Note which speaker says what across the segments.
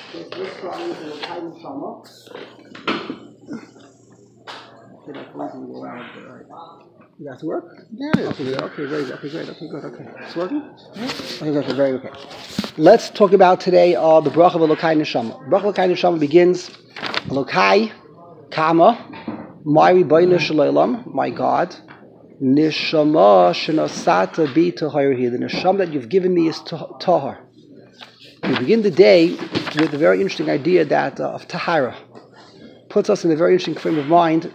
Speaker 1: This one is a tiny summer. You got to work?
Speaker 2: Yeah, it is.
Speaker 1: Okay, very good. Okay, great. Okay, good. Okay. It's working? Okay, very okay. Let's talk about today the bracha of Elokai Neshama. Bracha of Elokai Neshama begins, Elokai, Kama, my Rebbeinu Shalom, my God, Neshama Shenasata Bi Tahirhi. The Neshama that you've given me is Tahar. We begin the day with a very interesting idea that of Tahara. Puts us in a very interesting frame of mind.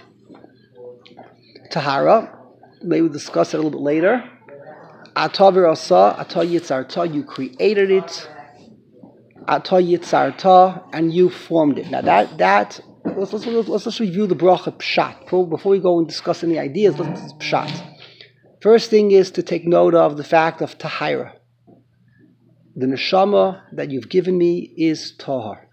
Speaker 1: Tahara, maybe we'll discuss it a little bit later. Ata v'rasa, ata yitzarta, you created it. Ata yitzarta, and you formed it. Now let's review the bracha pshat. Before we go and discuss any ideas, let's pshat. First thing is to take note of the fact of tahara. The neshama that you've given me is tahar.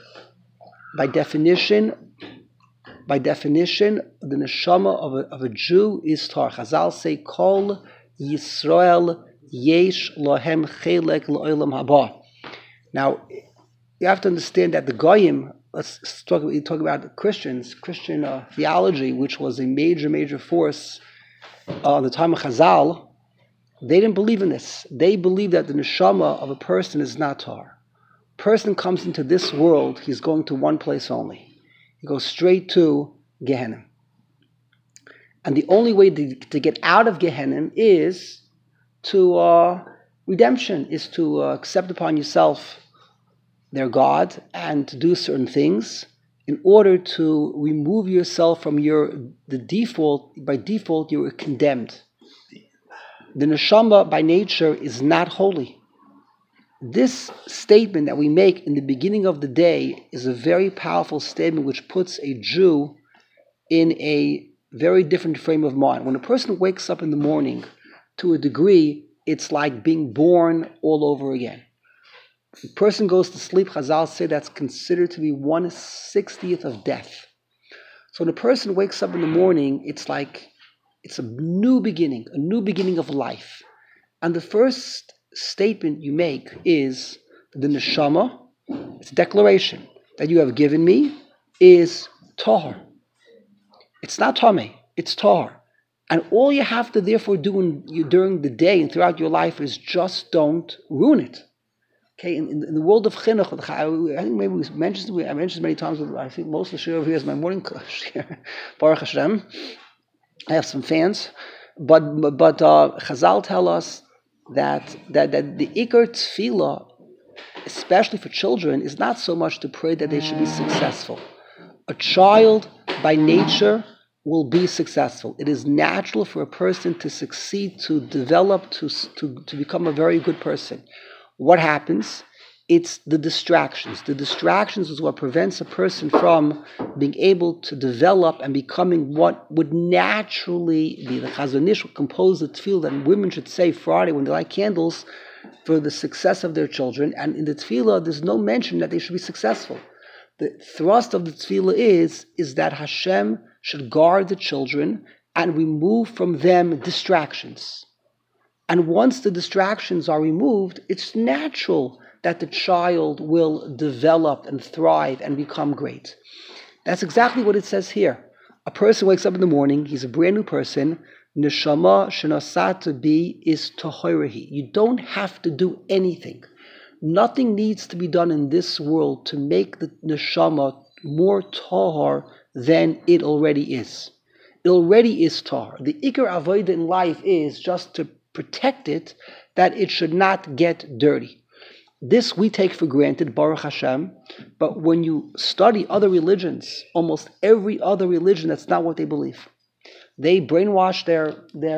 Speaker 1: By definition, the neshama of a Jew is tahar. Chazal say, Kol Yisrael yesh lohem chelek lo'olam haba. Now, you have to understand that the Goyim, let's talk about Christian theology, which was a major force in the time of Chazal. They didn't believe in this. They believe that the neshama of a person is not tahar. A person comes into this world, he's going to one place only. He goes straight to Gehenna. And the only way to get out of Gehenna is to redemption, is to accept upon yourself their God and to do certain things in order to remove yourself from the default. By default, you are condemned. The neshama by nature is not holy. This statement that we make in the beginning of the day is a very powerful statement which puts a Jew in a very different frame of mind. When a person wakes up in the morning, to a degree, it's like being born all over again. If a person goes to sleep, Chazal say that's considered to be 1/60th of death. So when a person wakes up in the morning, it's like it's a new beginning of life. And the first statement you make is the neshama, it's a declaration that you have given me is tahar. It's not tameh, it's tahar. And all you have to therefore do during the day and throughout your life is just don't ruin it. Okay, in the world of chinuch, I think maybe I mentioned many times. I think most of the shir over here is my morning shir. Baruch Hashem. I have some fans, but Chazal tell us that the ikar tefillah, especially for children, is not so much to pray that they should be successful. A child by nature will be successful. It is natural for a person to succeed, to develop, to become a very good person. What happens? It's the distractions. The distractions is what prevents a person from being able to develop and becoming what would naturally be. The Chazon Ish will compose a tefillah that women should say Friday when they light candles for the success of their children. And in the tefillah, there's no mention that they should be successful. The thrust of the tefillah is that Hashem should guard the children and remove from them distractions. And once the distractions are removed, it's natural that the child will develop and thrive and become great. That's exactly what it says here. A person wakes up in the morning, he's a brand new person. Neshama shenasata bi is tahirahi. You don't have to do anything. Nothing needs to be done in this world to make the neshama more tahar than it already is. It already is tahar. The ikar avodah in life is just to protect it, that it should not get dirty. This we take for granted, Baruch Hashem, but when you study other religions, almost every other religion, that's not what they believe. They brainwash their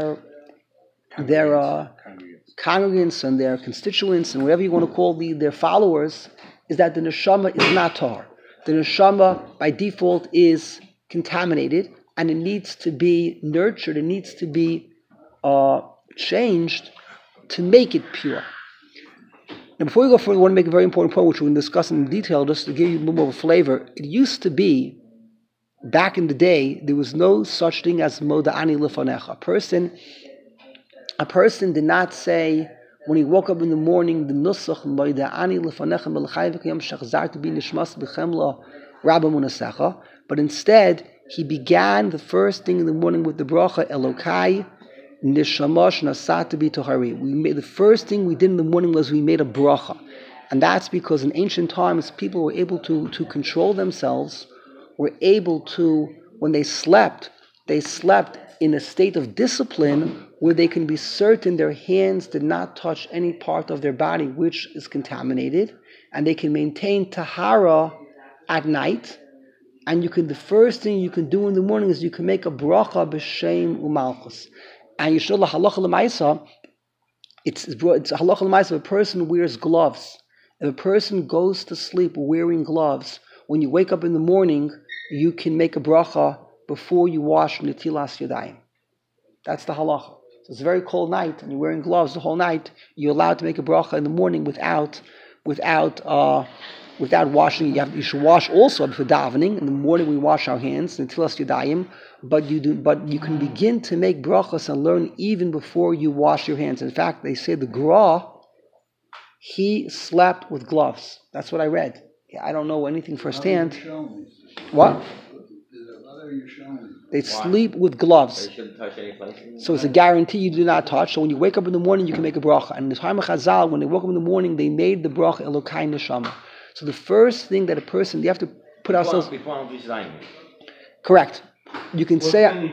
Speaker 1: congregants and their constituents and whatever you want to call their followers, is that the neshama is not tahar. The neshama by default is contaminated and it needs to be nurtured, it needs to be changed to make it pure. Now, before we go further, I want to make a very important point, which we'll discuss in detail, just to give you a little more of a flavor. It used to be, back in the day, there was no such thing as moda'ani lefanecha. A person did not say, When he woke up in the morning, the nusach moida'ani lefanechem belchayvik yom shachzar to be nishmas b'chemla rabba munasecha. But instead, he began the first thing in the morning with the bracha Elokai nishamash nasat to be tohari. The first thing we did in the morning was we made a bracha, and that's because in ancient times people were able to control themselves, were able to, when they slept in a state of discipline where they can be certain their hands did not touch any part of their body which is contaminated, and they can maintain tahara at night. And the first thing you can do in the morning is you can make a bracha b'shem umalchus. And you should halacha l'maisa. It's halacha l'maisa. If a person wears gloves, if a person goes to sleep wearing gloves, when you wake up in the morning, you can make a bracha before you wash netilas yadayim. That's the halacha. So it's a very cold night, and you're wearing gloves the whole night. You're allowed to make a bracha in the morning without washing. You should wash also before davening. In the morning we wash our hands, netilas yadayim. But you can begin to make brachas and learn even before you wash your hands. In fact, they say the Gra, he slept with gloves. That's what I read. I don't know anything firsthand. What? They sleep with gloves.
Speaker 2: They shouldn't touch any place.
Speaker 1: So it's a guarantee you do not touch. So when you wake up in the morning, you can make a bracha. And in the time of Chazal, when they woke up in the morning, they made the bracha Elokai Neshama. So the first thing that a person, you have to put ourselves... Correct. You can say...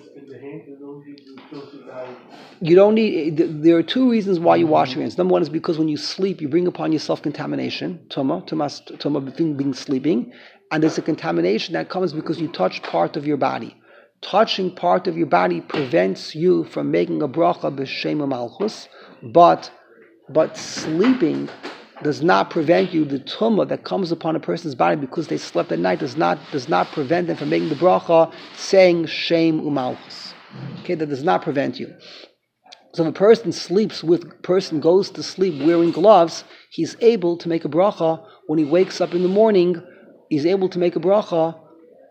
Speaker 1: You don't need... There are two reasons why you wash your hands. Number one is because when you sleep, you bring upon yourself contamination. Tuma being sleeping. And there's a contamination that comes because you touch part of your body. Touching part of your body prevents you from making a bracha b'shem malchus, but sleeping does not prevent you. The tumah that comes upon a person's body because they slept at night does not prevent them from making the bracha saying shem umalchus. Okay, that does not prevent you. So if a person goes to sleep wearing gloves, he's able to make a bracha when he wakes up in the morning. He's able to make a bracha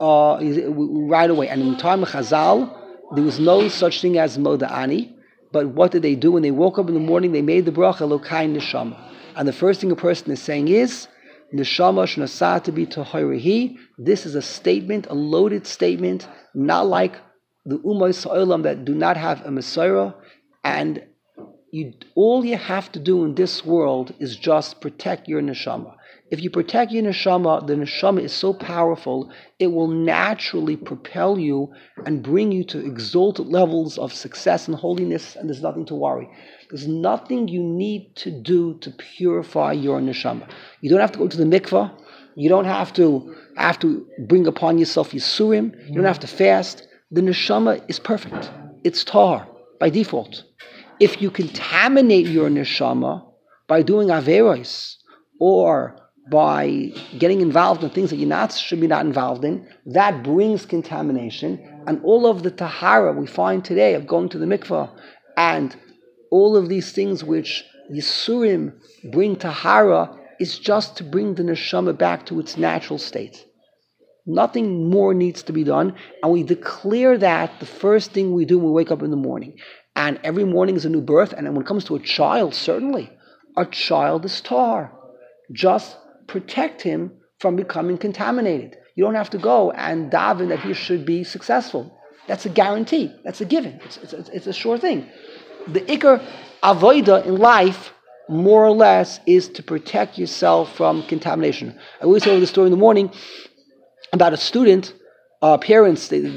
Speaker 1: right away. And in the time of Chazal, there was no such thing as moda'ani. But what did they do? When they woke up in the morning, they made the bracha Elokai Neshama. And the first thing a person is saying is, Neshama shnasat to be toharihi. This is a statement, a loaded statement, not like the Ummah Sa'olam that do not have a Messiah. And all you have to do in this world is just protect your neshama. If you protect your neshama, the neshama is so powerful, it will naturally propel you and bring you to exalted levels of success and holiness, and there's nothing to worry. There's nothing you need to do to purify your neshama. You don't have to go to the mikvah. You don't have to bring upon yourself yisurim. You don't have to fast. The neshama is perfect. It's tahar by default. If you contaminate your neshama by doing averos or by getting involved in things that you should be not involved in, that brings contamination. And all of the tahara we find today of going to the mikvah and all of these things which yisurim bring tahara is just to bring the neshama back to its natural state. Nothing more needs to be done. And we declare that the first thing we do when we wake up in the morning. And every morning is a new birth. And when it comes to a child, certainly, a child is tahar. Just protect him from becoming contaminated. You don't have to go and daven that he should be successful. That's a guarantee. That's a given. It's a sure thing. The ikar avoida in life, more or less, is to protect yourself from contamination. I always tell the story in the morning about a student, parents, a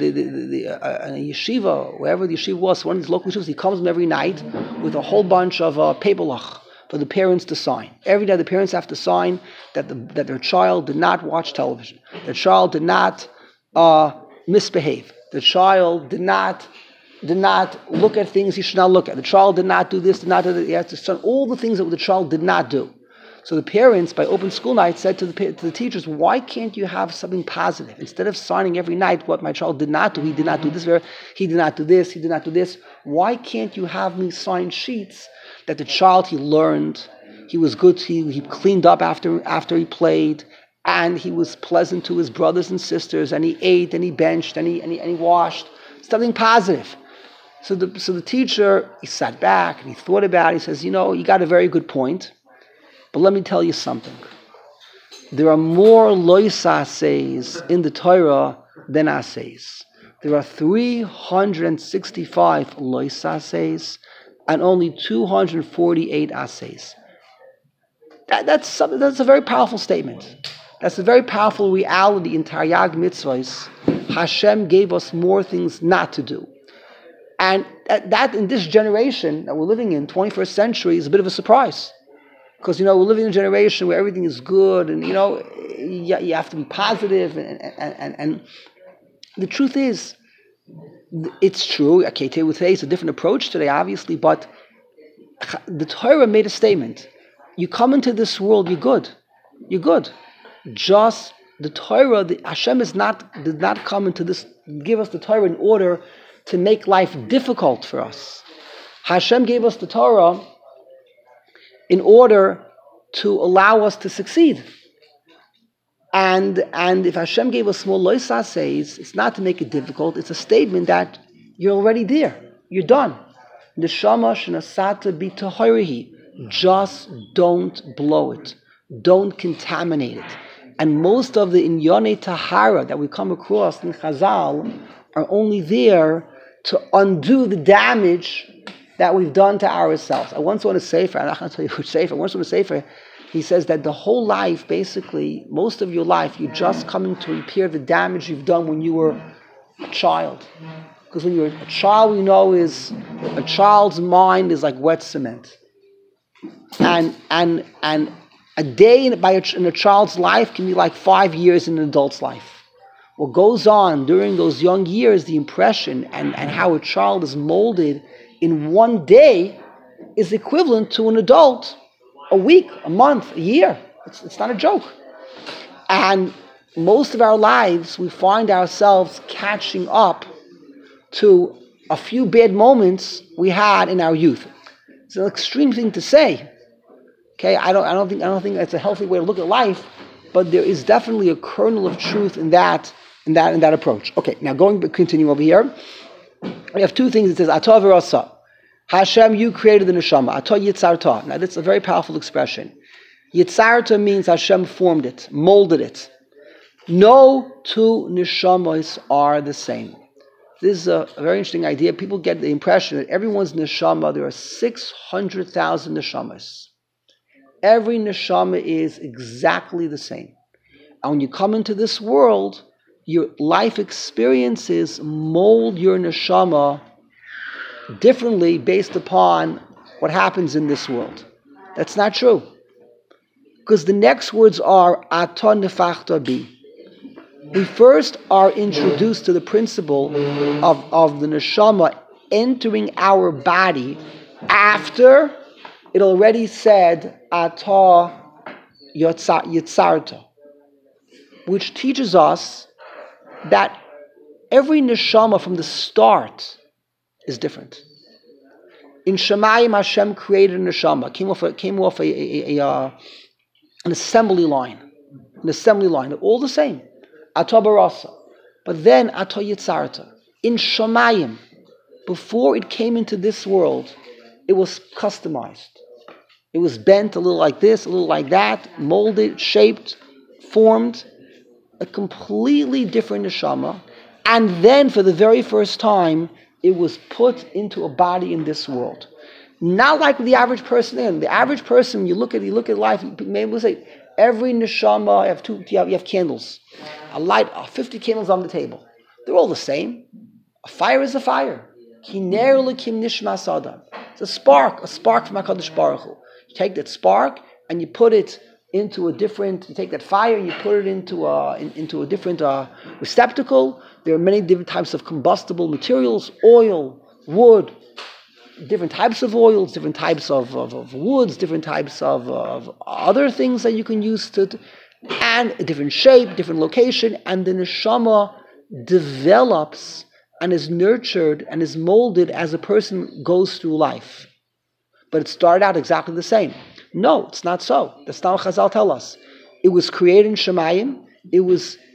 Speaker 1: yeshiva, wherever the yeshiva was, one of these local yeshivas, he comes every night with a whole bunch of paperlach for the parents to sign. Every day the parents have to sign that their child did not watch television. Their child did not misbehave. The child did not look at things he should not look at. The child did not do this, did not do that. He has to sign all the things that the child did not do. So the parents, by open school night, said to the teachers, why can't you have something positive? Instead of signing every night what my child did not do, he did not do this, he did not do this, he did not do this, why can't you have me sign sheets that the child, he learned, he was good, he cleaned up after he played, and he was pleasant to his brothers and sisters, and he ate, and he benched, and he washed. Something positive. So the teacher, he sat back and he thought about it. He says, you got a very good point, but let me tell you something. There are more lois ases in the Torah than ases. There are 365 lois ases and only 248 ases. That's a very powerful statement. That's a very powerful reality in Taryag Mitzvahs. Hashem gave us more things not to do. And that in this generation that we're living in, 21st century, is a bit of a surprise. Because, we're living in a generation where everything is good and, you have to be positive. And the truth is, it's true. Okay, today it's a different approach today, obviously, but the Torah made a statement. You come into this world, you're good. You're good. Just the Torah, Hashem did not come into this, give us the Torah in order to make life difficult for us. Hashem gave us the Torah in order to allow us to succeed. And if Hashem gave us small lois says, it's not to make it difficult, it's a statement that you're already there. You're done. Neshama shenasata b'tahorihi. Just don't blow it. Don't contaminate it. And most of the inyane tahara that we come across in Chazal are only there to undo the damage that we've done to ourselves. I once want to say I'm not going to tell you which sefer, I once want to say he says that the whole life, basically, most of your life, you're just coming to repair the damage you've done when you were a child. Because when you're a child, we know is a child's mind is like wet cement. And a day in a child's life can be like 5 years in an adult's life. What goes on during those young years, the impression and how a child is molded in one day is equivalent to an adult, a week, a month, a year. It's not a joke. And most of our lives, we find ourselves catching up to a few bad moments we had in our youth. It's an extreme thing to say. Okay, I don't think that's a healthy way to look at life, but there is definitely a kernel of truth in that approach. Okay, now continue over here. We have two things. It says Atah v'rasa. Hashem, you created the neshama. Atah yitzarta. Now that's a very powerful expression. Yitzarta means Hashem formed it, molded it. No two neshamas are the same. This is a very interesting idea. People get the impression that everyone's neshama, there are 600,000 neshamas. Every neshama is exactly the same. And when you come into this world, your life experiences mold your neshama differently based upon what happens in this world. That's not true. Because the next words are Atah nefachta bi. We first are introduced to the principle of the neshama entering our body after it already said Atah yitzarta, which teaches us that every neshama from the start is different. In Shemayim, Hashem created a neshama, came off an assembly line. They're all the same. Atah barasa. But then Atah yitzarta. In Shemayim, before it came into this world, it was customized. It was bent a little like this, a little like that, molded, shaped, formed, a completely different neshama. And then for the very first time, it was put into a body in this world. Not like the average person. The average person, you look at life, maybe we'll say, every neshama, you have candles. A light, 50 candles on the table. They're all the same. A fire is a fire. Kiner lekim nishmas adam. It's a spark from HaKadosh Baruch Hu. You take that spark and you put it into you take that fire and you put it into a different receptacle. There are many different types of combustible materials, oil, wood, different types of oils, different types of woods, different types of other things that you can use and a different shape, different location, and the neshama develops and is nurtured and is molded as a person goes through life. But it started out exactly the same. No, it's not so. That's not what Chazal tell us. It was created in Shemayim. It was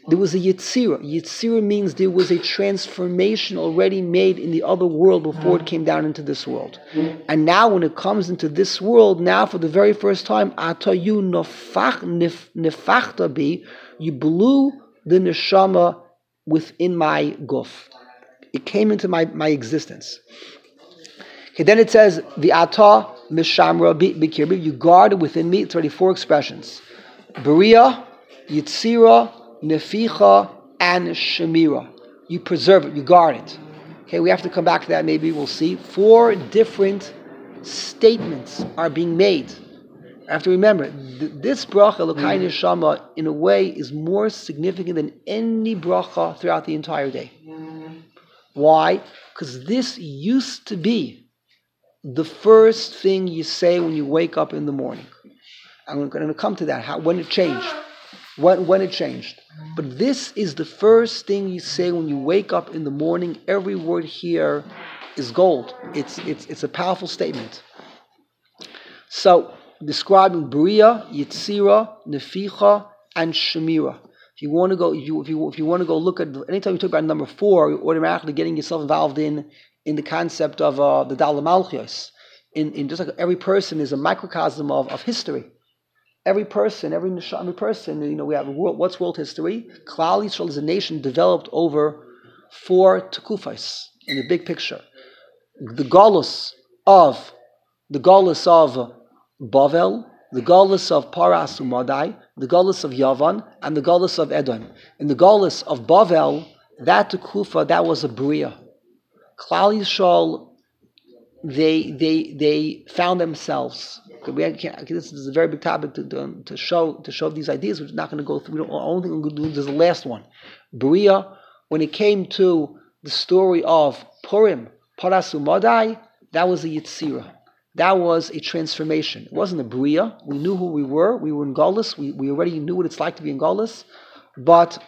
Speaker 1: there was a Yitzira. Yitzira means there was a transformation already made in the other world before it came down into this world. And now when it comes into this world, now for the very first time, Atayu nefachta bi, you blew the neshama within my guf. It came into my existence. Okay, then it says, the ata mishamra bikirbi, you guarded within me. It's already 4 expressions. Beria, Yitzira, Neficha, and Shemira. You preserve it, you guard it. Okay, we have to come back to that, maybe we'll see. 4 different statements are being made. I have to remember, this bracha, Elokai Neshama, in a way, is more significant than any bracha throughout the entire day. Why? Because this used to be the first thing you say when you wake up in the morning. I'm going to come to that, when it changed. When it changed. But this is the first thing you say when you wake up in the morning. Every word here is gold. It's a powerful statement. So, describing Bria, Yitzira, Neficha, and Shemira. If you want to go, if you want to go look at, anytime you talk about number 4, you're automatically getting yourself involved in the concept of the Dal Malchus. In just like every person is a microcosm of history. Every person, we have a world. What's world history? Klal Yisrael is a nation developed over 4 tekufos in the big picture. The Galus of Bavel, the Galus of Paras Umadai, the Galus of Yavan, and the Galus of Edom. In the Galus of Bavel, that tekufa, that was a bria. Klal Yisrael, they found themselves. This is a very big topic to show these ideas. We're not going to go through. The only thing we're going to do is the last one. Bria, when it came to the story of Purim, Paras Umadai, that was a Yitzira. That was a transformation. It wasn't a Bria. We knew who we were. We were in Galus. We already knew what it's like to be in Galus. But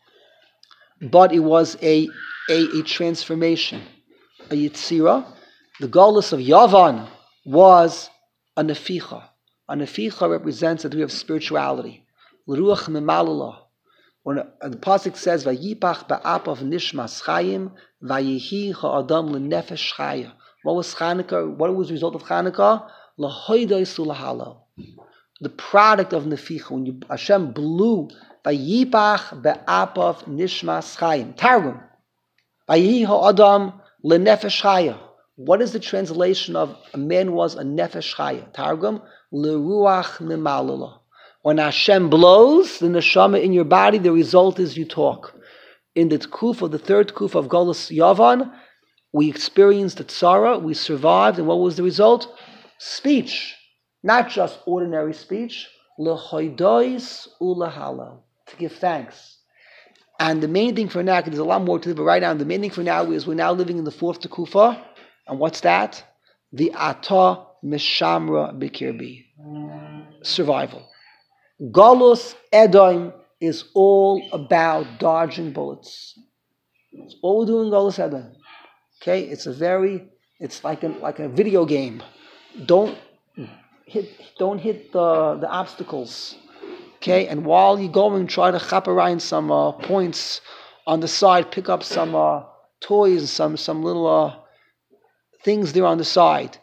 Speaker 1: it was a transformation. A Yitzira. The Galus of Yavan was a Neficha. A Neficha represents a degree of spirituality. L'ruach memalala. When the pasuk says, "Vayipach ba'apav nishmas chayim, vayihi ha'adam lenefesh chaya." What was Chanukah? What was the result of Chanukah? Lahoidai sulahalo. The product of Neficha. When Hashem blew, "Vayipach ba'apav nishmas chayim." Targum. Vayihi ha'adam lenefesh chaya. What is the translation of a man was a nefesh chaya? Targum, leruach memalala. When Hashem blows the neshama in your body, the result is you talk. In the tkuf, the 3rd tkuf of Galus Yavan, we experienced the tzara, we survived, and what was the result? Speech. Not just ordinary speech. Lehoidois ulahalo. To give thanks. And the main thing for now, because there's a lot more to it, but right now, the main thing for now is we're now living in the 4th tekufa. And what's that? The Ata Mishamra Bikirbi. Survival. Galus Edom is all about dodging bullets. It's all we're doing in Galus Edom. Okay? It's like a video game. Don't hit the obstacles. Okay? And while you're going, try to chaperine some points on the side, pick up some toys, some little things there on the side.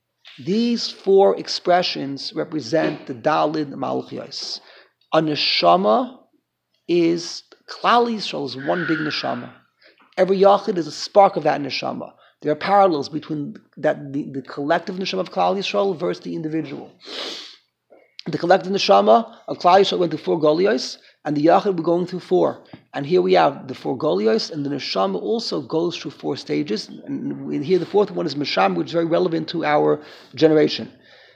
Speaker 1: These 4 expressions represent the Dalid Malchios. A neshama is, Klal Yisrael is one big neshama. Every yachid is a spark of that neshama. There are parallels between the collective neshama of Klal Yisrael versus the individual. The collective neshama of Klal Yisrael went through 4 golios, and the yachid were going through 4. And here we have the 4 golios, and the neshama also goes through 4 stages. And here the 4th one is Mesham, which is very relevant to our generation.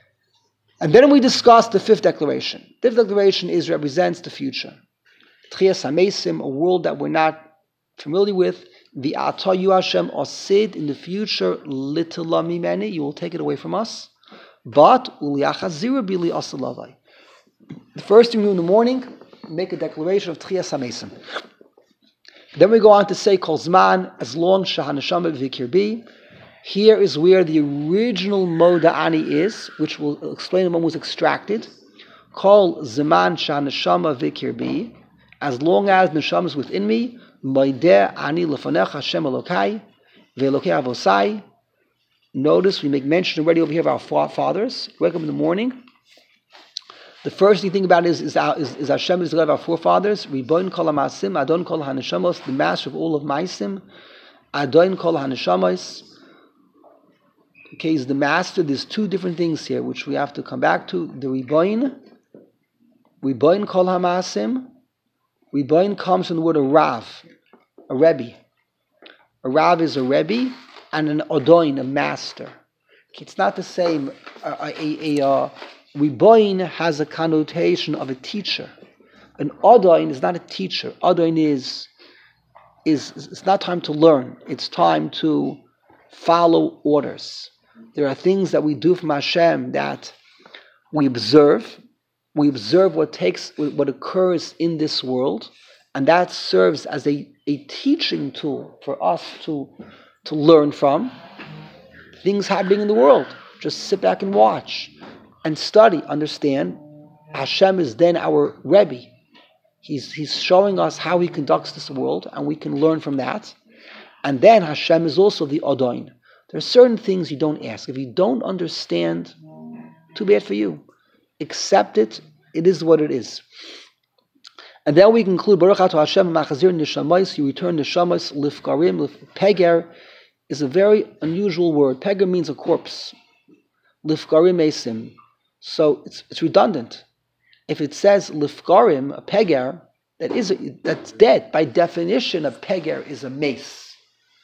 Speaker 1: And then we discuss the 5th declaration. The 5th declaration represents the future. Tchias HaMesim, a world that we're not familiar with. The Atayu Hashem Osid, in the future, litala mimeni, you will take it away from us. But uliyachazira bili asalavai. The first thing we do in the morning, make a declaration of Tchias HaMesim. Then we go on to say Kol Zman, as long Shahanashama Vikirbi. Here is where the original Moda'ani is, which we'll explain in a moment, was extracted. Kol Zman Shahanashama Vikirbi. As long as neshama is within me, moideh ani lefanecha Hashem Elokai ve'Elokei avosai. Notice we make mention already over here of our forefathers. Wake up in the morning. The first thing you think about is Hashem is the God of our forefathers. Riboin kol hamasim, Adon kol haneshamos, the master of all of maisim. Adon kol haneshamos. Okay, he's the master. There's two different things here which we have to come back to. The Riboin kol hamasim. Riboin comes from the word a Rav, a Rebbe. A Rav is a Rebbe and an Odoin, a master. It's not the same. Riboin has a connotation of a teacher. An Odoin is not a teacher. Odoin is it's not time to learn. It's time to follow orders. There are things that we do from Hashem that we observe. We observe what occurs in this world, and that serves as a teaching tool for us to learn from things happening in the world. Just sit back and watch and study, understand. Hashem is then our Rebbe. He's showing us how he conducts this world, and we can learn from that. And then Hashem is also the Odoin. There are certain things you don't ask. If you don't understand, too bad for you. Accept it. It is what it is. And then we conclude, Baruch Ato Hashem machazir neshamayis, you return neshamayis lifkarim. Peger is a very unusual word. Peger means a corpse. Lifkarim esim. So it's redundant. If it says lifkarim, a peger, that's dead. By definition, a peger is a mace.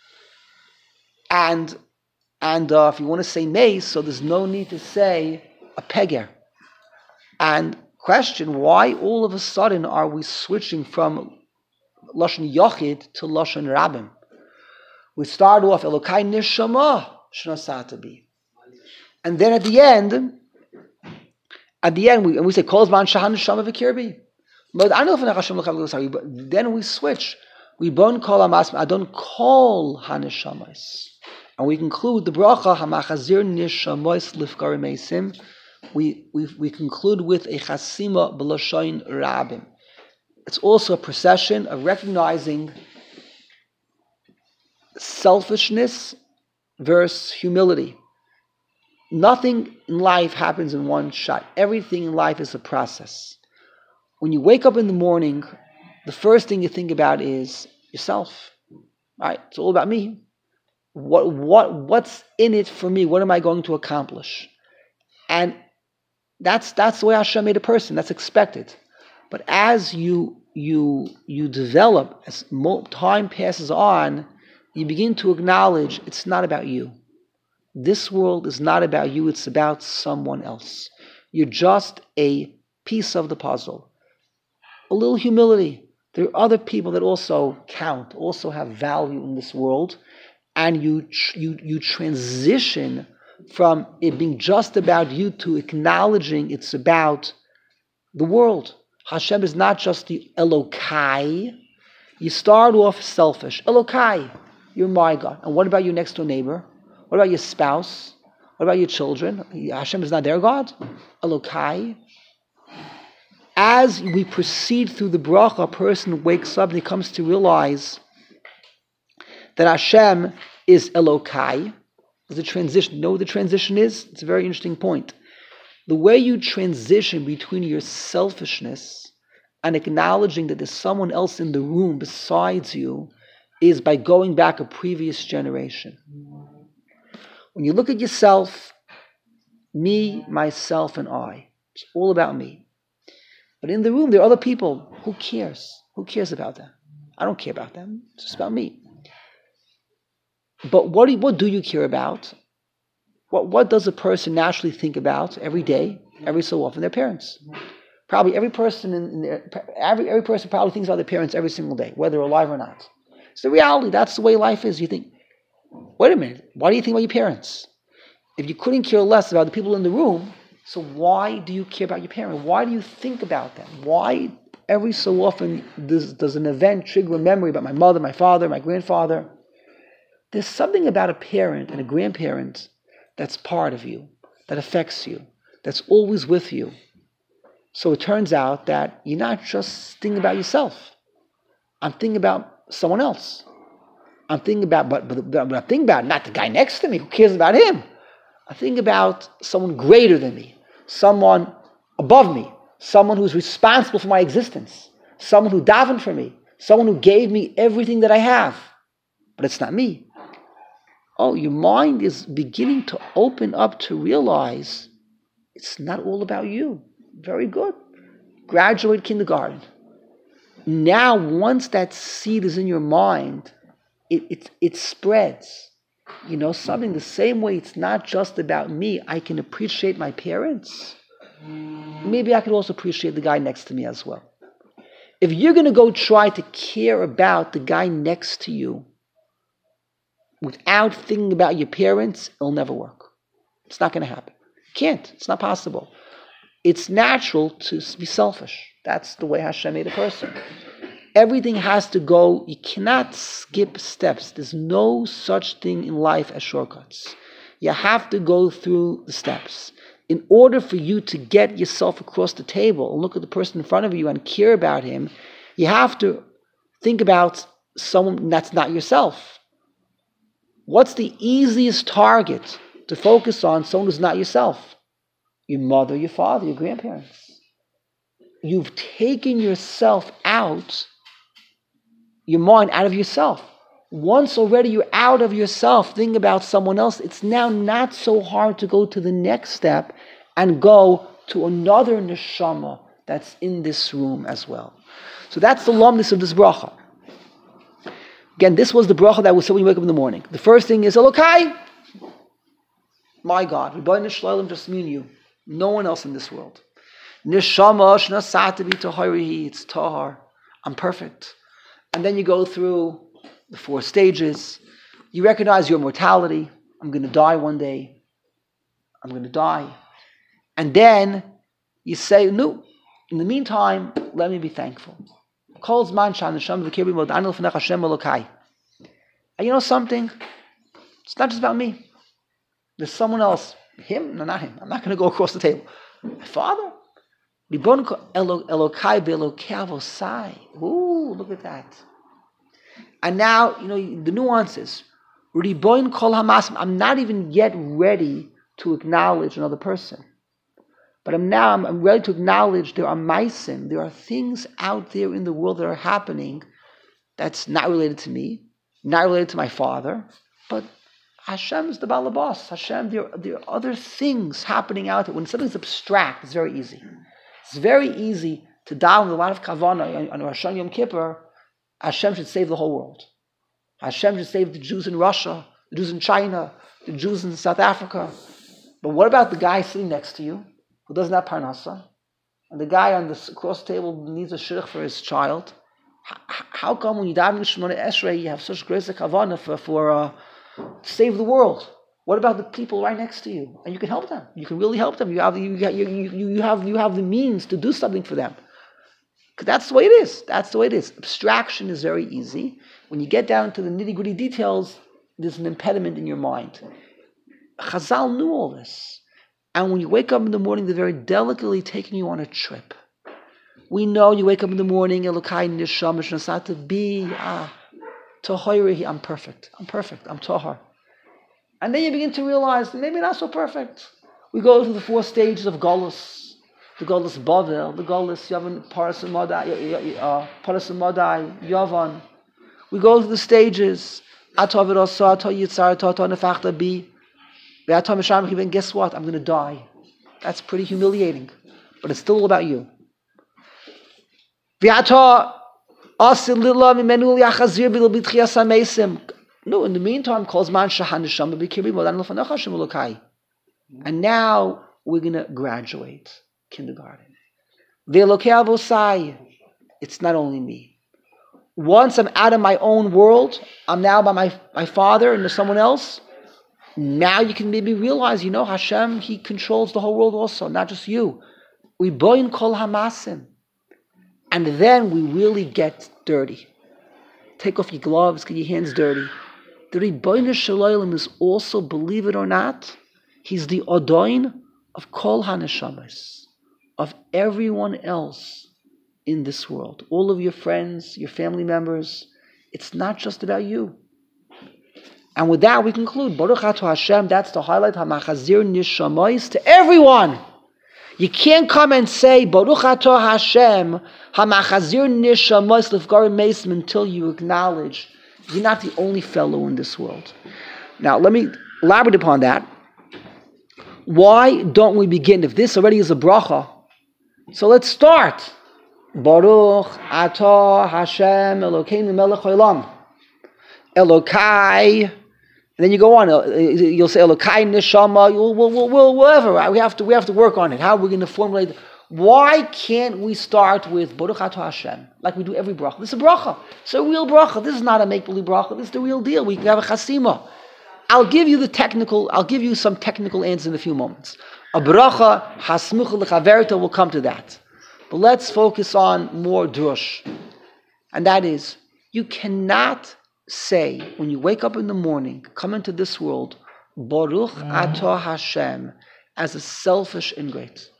Speaker 1: And if you want to say mace, so there's no need to say a peger. And question, why all of a sudden are we switching from Lashon Yochid to Lashon Rabim? We start off Elokai Neshama Shnasatabi. And then at the end we say Kol Zman Shahan Neshama V'Kirbi. But then we switch. We bon kol hamas adon kol haneshamas. And we conclude the bracha hamachazir neshamas lifkarim esim. We conclude with a chasima b'lashayin rabim. It's also a procession of recognizing selfishness versus humility. Nothing in life happens in one shot. Everything in life is a process. When you wake up in the morning, the first thing you think about is yourself. Right? It's all about me. What's in it for me? What am I going to accomplish? And that's the way Hashem made a person. That's expected. But as you develop, as time passes on, you begin to acknowledge it's not about you. This world is not about you. It's about someone else. You're just a piece of the puzzle. A little humility. There are other people that also count, also have value in this world, and you transition from it being just about you to acknowledging it's about the world. Hashem is not just the Elokai. You start off selfish. Elokai, you're my God. And what about your next door neighbor? What about your spouse? What about your children? Hashem is not their God? Elokai. As we proceed through the bracha, a person wakes up and he comes to realize that Hashem is Elokai. There's a transition. You know what the transition is? It's a very interesting point. The way you transition between your selfishness and acknowledging that there's someone else in the room besides you is by going back a previous generation. When you look at yourself, me, myself, and I, it's all about me. But in the room, there are other people. Who cares? Who cares about them? I don't care about them. It's just about me. But what do you care about? What does a person naturally think about every day, every so often? Their parents. Probably every person every person probably thinks about their parents every single day, whether they're alive or not. It's the reality. That's the way life is. You think, wait a minute, why do you think about your parents? If you couldn't care less about the people in the room, so why do you care about your parents? Why do you think about them? Why every so often does an event trigger a memory about my mother, my father, my grandfather? There's something about a parent and a grandparent that's part of you, that affects you, that's always with you. So it turns out that you're not just thinking about yourself. I'm thinking about someone else. I'm thinking about, but I'm thinking about not the guy next to me. Who cares about him? I think about someone greater than me, someone above me, someone who's responsible for my existence, someone who davened for me, someone who gave me everything that I have. But it's not me. Oh, your mind is beginning to open up to realize it's not all about you. Very good. Graduate kindergarten. Now, once that seed is in your mind, it spreads. You know, something the same way it's not just about me. I can appreciate my parents. Maybe I could also appreciate the guy next to me as well. If you're going to go try to care about the guy next to you without thinking about your parents, it'll never work. It's not going to happen. You can't. It's not possible. It's natural to be selfish. That's the way Hashem made a person. Everything has to go. You cannot skip steps. There's no such thing in life as shortcuts. You have to go through the steps. In order for you to get yourself across the table and look at the person in front of you and care about him, you have to think about someone that's not yourself. What's the easiest target to focus on? Someone who's not yourself. Your mother, your father, your grandparents. You've taken yourself out, your mind out of yourself. Once already you're out of yourself, thinking about someone else, it's now not so hard to go to the next step and go to another neshama that's in this room as well. So that's the lumnus of this bracha. Again, this was the bracha that we said when you wake up in the morning. The first thing is, Elokai, my God, Rebbeinu Shloim, just me and you. No one else in this world. Neshama shnasatabi tahorihi, it's tahar. I'm perfect. And then you go through the 4 stages. You recognize your mortality. I'm going to die one day. I'm going to die. And then you say, no, in the meantime, let me be thankful. And you know something? It's not just about me. There's someone else. Him? No, not him. I'm not going to go across the table. My father? Ooh, look at that. And now, you know, the nuances. I'm not even yet ready to acknowledge another person. But I'm ready to acknowledge there are maisim, there are things out there in the world that are happening that's not related to me, not related to my father, but Hashem is the balabas. Hashem, there are other things happening out there. When something's abstract, it's very easy. It's very easy to daven with a lot of kavanah on Rosh Hashanah Yom Kippur. Hashem should save the whole world. Hashem should save the Jews in Russia, the Jews in China, the Jews in South Africa. But what about the guy sitting next to you who doesn't have parnasa? And the guy on the cross table needs a shidduch for his child. How come when you daven Shemona Esrei you have such great kavanah for save the world? What about the people right next to you? And you can help them. You can really help them. You have the means to do something for them. Because that's the way it is. That's the way it is. Abstraction is very easy. When you get down to the nitty-gritty details, there's an impediment in your mind. Chazal knew all this. And when you wake up in the morning, they're very delicately taking you on a trip. We know you wake up in the morning, Elokai nisham shnasata bi tohorihi. I'm perfect. I'm tahar. And then you begin to realize maybe not so perfect. We go through the 4 stages of Golus. The Golus Bavel, the Golus Yavan, Parasamadai, Yavan. We go through the stages. And guess what? I'm going to die. That's pretty humiliating. But it's still all about you. No, in the meantime, and now we're going to graduate kindergarten. It's not only me. Once I'm out of my own world, I'm now by my father and there's someone else. Now you can maybe realize, Hashem, He controls the whole world also, not just you. We boin kol hamasim. And then we really get dirty. Take off your gloves, get your hands dirty. The Rebbeinu Shalom is also, believe it or not, He's the Odoin of Kol HaNeshamas. of everyone else in this world. All of your friends, your family members. It's not just about you. And with that, we conclude, Baruch Atah Hashem, that's the highlight, HaMachazir Nishamois, to everyone. You can't come and say, Baruch Atah Hashem, HaMachazir Nishamois Lifgarim Mesim, until you acknowledge you're not the only fellow in this world. Now, let me elaborate upon that. Why don't we begin? If this already is a bracha, so let's start. Baruch Atah Hashem Elokeinu Melech Haolam. Elokai. And then you go on. You'll say Elokai Neshama. Whatever. Right? We have to work on it. How are we going to formulate? Why can't we start with Baruch Atah Hashem like we do every bracha? This is a bracha. It's a real bracha. This is not a make-believe bracha. This is the real deal. We can have a chasima. I'll give you some technical answers in a few moments. A bracha hasmucha lechaverta, will come to that. But let's focus on more drush. And that is, you cannot say, when you wake up in the morning, come into this world, Baruch Atah Hashem, as a selfish ingrate.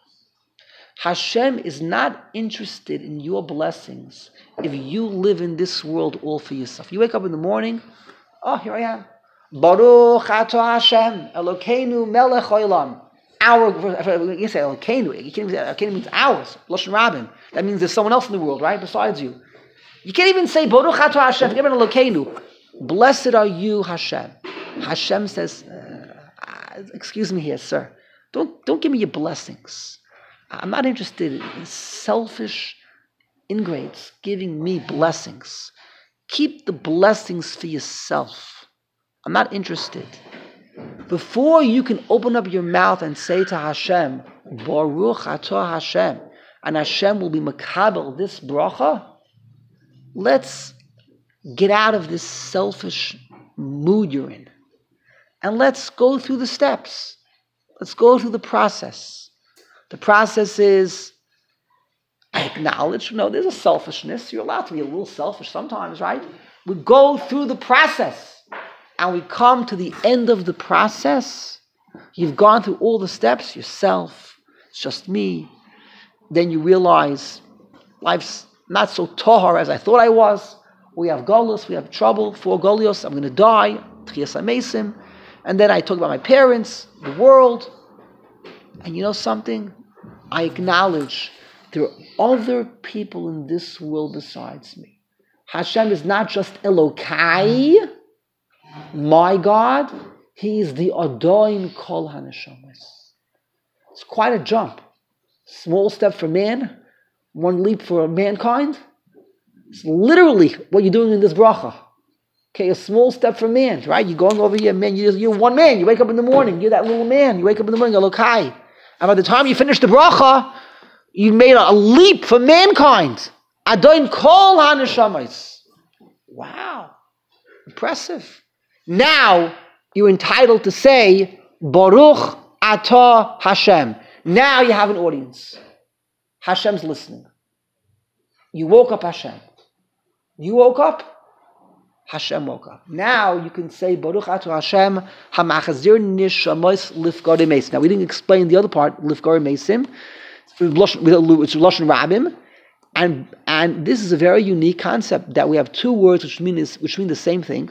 Speaker 1: Hashem is not interested in your blessings if you live in this world all for yourself. You wake up in the morning, oh, here I am. Baruch Atah Hashem, Elokeinu Melech Haolam. You say Elokeinu. You can't even say Elokeinu means ours. Lashon Rabin. That means there's someone else in the world, right, besides you. You can't even say Baruch Atah Hashem. Forget about Elokeinu. Blessed are you, Hashem. Hashem says, excuse me here, sir. Don't give me your blessings. I'm not interested in selfish ingrates giving me blessings. Keep the blessings for yourself. I'm not interested. Before you can open up your mouth and say to Hashem, Baruch Atah Hashem, and Hashem will be makabel this bracha, let's get out of this selfish mood you're in. And let's go through the steps. Let's go through the process. The process is, I acknowledge, there's a selfishness. You're allowed to be a little selfish sometimes, right? We go through the process and we come to the end of the process. You've gone through all the steps yourself. It's just me. Then you realize life's not so tahar as I thought I was. We have golus, we have trouble, 4 golios, I'm going to die, Tchias HaMesim. And then I talk about my parents, the world. And you know something? I acknowledge there are other people in this world besides me. Hashem is not just Elokai, my God. He is the Adoin Kol HaNeshamas. It's quite a jump. Small step for man, one leap for mankind. It's literally what you're doing in this bracha. Okay, a small step for man, right? You're going over here, man. You're one man. You wake up in the morning. You're that little man. You wake up in the morning, Elokai. And by the time you finish the bracha, you made a leap for mankind. Adoin Kol HaNeshamas. Wow. Impressive. Now, you're entitled to say, Baruch Atah Hashem. Now you have an audience. Hashem's listening. You woke up, Hashem. You woke up, Hashem woke up. Now you can say, Baruch Atah Hashem, HaMachazir Nishamois Lifgarim Mesim. Now we didn't explain the other part, Lifgarim Mesim. It's Lashon Rabim. And this is a very unique concept that we have 2 words which mean the same thing.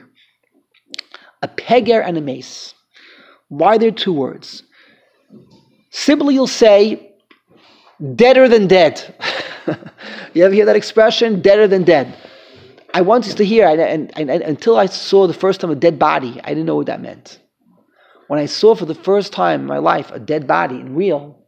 Speaker 1: A peger and a mace. Why are there 2 words? Simply you'll say, deader than dead. You ever hear that expression? Deader than dead. I once used to hear, and until I saw the first time a dead body, I didn't know what that meant. When I saw for the first time in my life a dead body in real,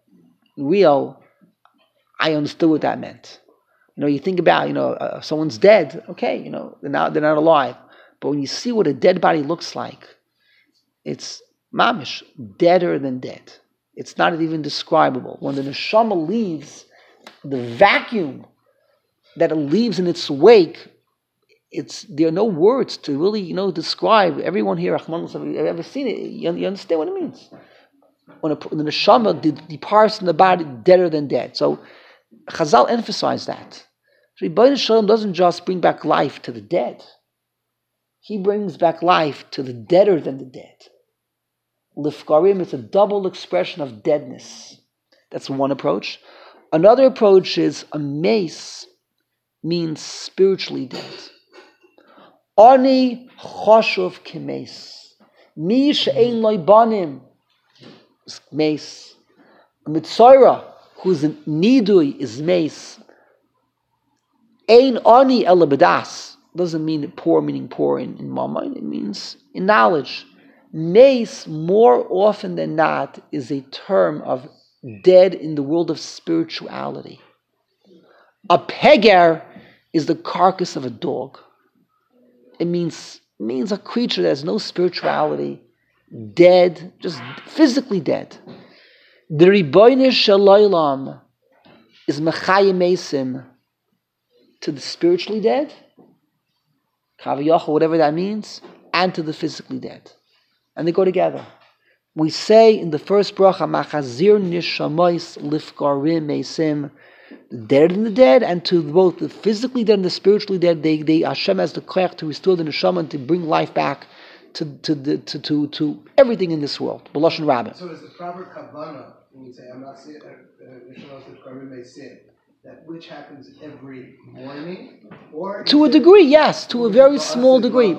Speaker 1: I understood what that meant. You think about, someone's dead, okay, they're not alive. But when you see what a dead body looks like, it's mamish, deader than dead. It's not even describable. When the neshama leaves, the vacuum that it leaves in its wake, there are no words to really, describe. Everyone here, Rahman, have you ever seen it? You understand what it means. When the neshama departs from the body, deader than dead. So Chazal emphasized that. Rebbeinu Shalom doesn't just bring back life to the dead. He brings back life to the deader than the dead. Lifgarim is a double expression of deadness. That's one approach. Another approach is a mace means spiritually dead. Ani choshuv kemes. Mi she'ein loy banim is mace. A mitzora who's in nidui is mace. Ein ani elabadas doesn't mean poor, meaning poor in mama. It means in knowledge. Mace, more often than not, is a term of dead in the world of spirituality. A peger is the carcass of a dog. It means a creature that has no spirituality, dead, just physically dead. The Ribono Shel Olam is Mechayim Mesim to the spiritually dead, Kaviyachol, whatever that means, and to the physically dead. And they go together. We say in the first bracha, Machazir Nishamois Lifgarim Mesim, the dead and the dead, and to both the physically dead and the spiritually dead, they Hashem has the koyach to restore the neshama and to bring life back to everything in this world. B'lashon Rabbah.
Speaker 2: So is the proper kavanah when you say I'm not saying Nishamois Lifgarim Mesim, that which happens every morning, or
Speaker 1: to a degree, yes, to a very small degree.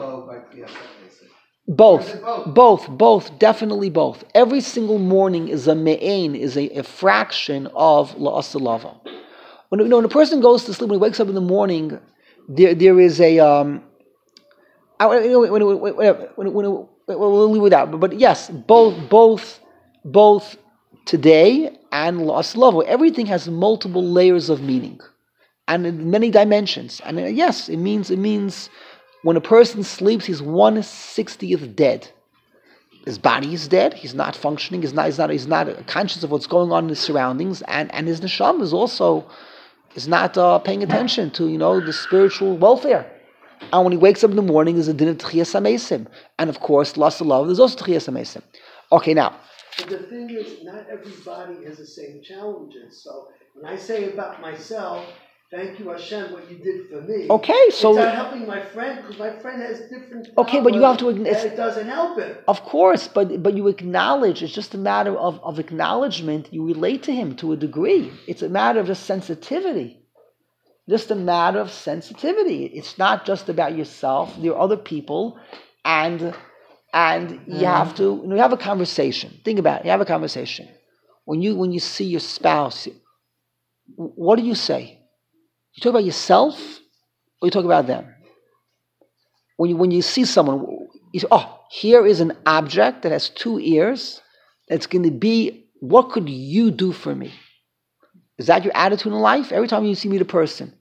Speaker 1: Both, definitely both. Every single morning is a me'ain, is a fraction of la'asalava. When a person goes to sleep, when he wakes up in the morning, there is a we'll leave it out. But yes, both today and la'asalava, everything has multiple layers of meaning and in many dimensions. And yes, it means. When a person sleeps, he's 1/60th dead. His body is dead. He's not functioning. He's not conscious of what's going on in his surroundings, and his neshama is not paying attention to the spiritual welfare. And when he wakes up in the morning, there's a din of Tchiyas HaMesim, and of course, Las Love. There's also Tchiyas HaMesim. Okay, now.
Speaker 2: But the thing is, not everybody has the same challenges. So when I say about myself, thank you, Hashem, what you did for me.
Speaker 1: Okay, so
Speaker 2: it's not helping my friend because my friend has different.
Speaker 1: Okay, but you have to.
Speaker 2: It doesn't help him.
Speaker 1: Of course, but you acknowledge. It's just a matter of acknowledgement. You relate to him to a degree. It's a matter of just sensitivity. Just a matter of sensitivity. It's not just about yourself. There are other people, and you have to. You have a conversation. Think about it. You have a conversation. When you see your spouse, what do you say? You talk about yourself, or you talk about them? When you see someone, you say, here is an object that has 2 ears. That's going to be, what could you do for me? Is that your attitude in life? Every time you meet a person,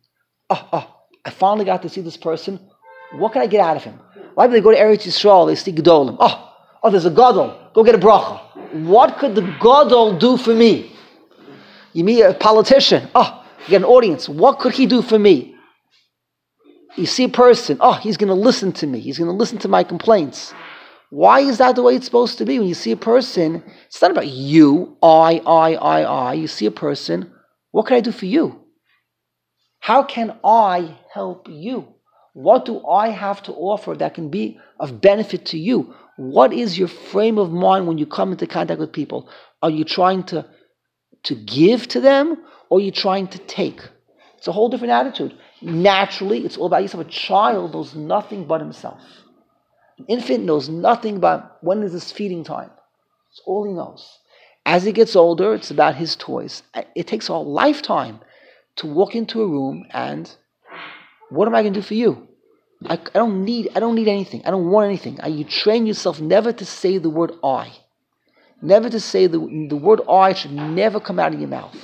Speaker 1: I finally got to see this person. What can I get out of him? Why do they go to Eretz Yisrael? They see Gedolim. There's a Gadol. Go get a bracha. What could the Gadol do for me? You meet a politician. You get an audience. What could he do for me? You see a person. He's going to listen to me. He's going to listen to my complaints. Why is that the way it's supposed to be? When you see a person, it's not about you, I. You see a person. What can I do for you? How can I help you? What do I have to offer that can be of benefit to you? What is your frame of mind when you come into contact with people? Are you trying to give to them? Or are you trying to take? It's a whole different attitude. Naturally, it's all about yourself. A child knows nothing but himself. An infant knows nothing about when is his feeding time. It's all he knows. As he gets older, it's about his toys. It takes a lifetime to walk into a room and, what am I going to do for you? I don't need anything. I don't want anything. You train yourself never to say the word I. Never to say the word I should never come out of your mouth.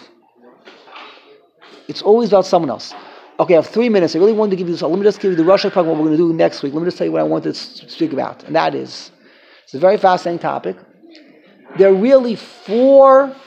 Speaker 1: It's always about someone else. Okay, I have 3 minutes. I really wanted to give you this. Let me just give you the Rosh Hashanah, what we're going to do next week. Let me just tell you what I wanted to speak about. And that is, it's a very fascinating topic. There are really 4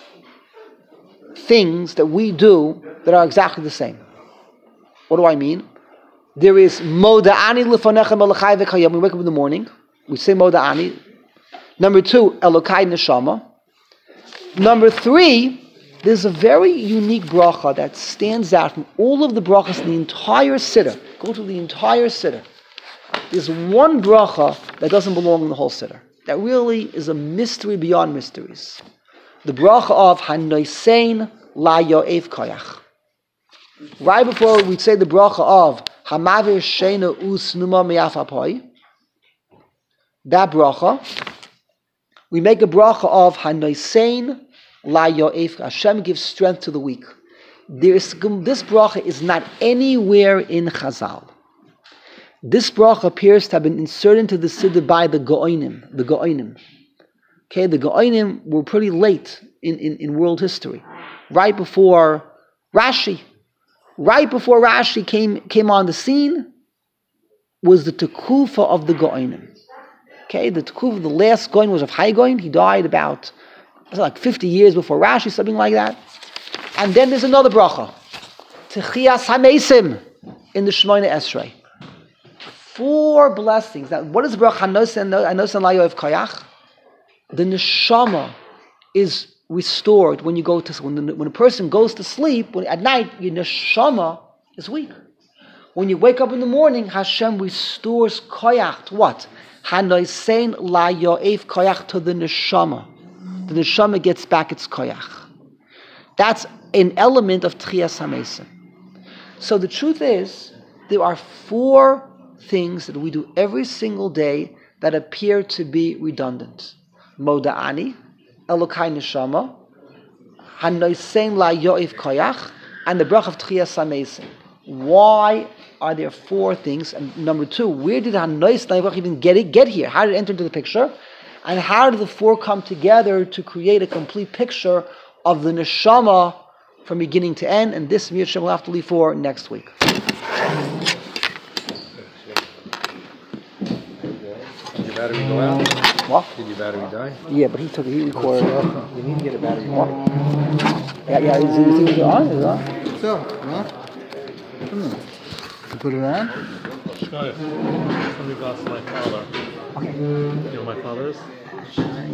Speaker 1: things that we do that are exactly the same. What do I mean? There is Moda'ani Lefanecha Melachai V'Kayam. We wake up in the morning. We say Moda'ani. Number 2, Elokai Neshama. Number 3, there's a very unique bracha that stands out from all of the brachas in the entire siddur. Go to the entire siddur. There's one bracha that doesn't belong in the whole siddur. That really is a mystery beyond mysteries. The bracha of Hanosein la yo'ef koyach. Right before we say the bracha of Hamavir Sheina Usnuma Miyafapoy, that bracha, we make a bracha of Hanoisein La Yo'ef. Hashem gives strength to the weak. This bracha is not anywhere in Chazal. This bracha appears to have been inserted into the Siddur by the Go'onim. Okay, the Go'onim were pretty late in world history. Right before Rashi came on the scene was the Tekufa of the Go'onim. Okay, the Tekufa, the last Goin was of Hai Goin. He died about like 50 years before Rashi, something like that. And then there's another bracha, Techias HaMesim in the Shemona Esrei. 4 blessings. Now, what is the bracha? Hanosen La Yo'ef Koyach. The neshama is restored when you go to when a person goes to sleep. At night, your neshama is weak. When you wake up in the morning, Hashem restores koyach to what? Hanoisen la yo'ef koyach to the neshama. The neshama gets back its koyach. That's an element of Tchias HaMesim. So the truth is, there are 4 things that we do every single day that appear to be redundant. Moda'ani, Elokai Neshama, Hanoisen La Yo'ef Koyach, and the Brach of Tchias HaMesim. Why are there 4 things? And number 2, where did Hanoisen La Yo'ef even get here? How did it enter into the picture? And how did the 4 come together to create a complete picture of the Neshama from beginning to end? And this Mir Shem will have to leave for next week.
Speaker 3: Did your battery go out?
Speaker 1: What?
Speaker 3: Did your battery die?
Speaker 1: Yeah, but he recorded.
Speaker 3: You need to get a battery.
Speaker 1: Yeah, is it on? Is it on?
Speaker 3: So, huh? You put it on?
Speaker 4: Somebody asked my father.
Speaker 1: Okay.
Speaker 4: You know my father is?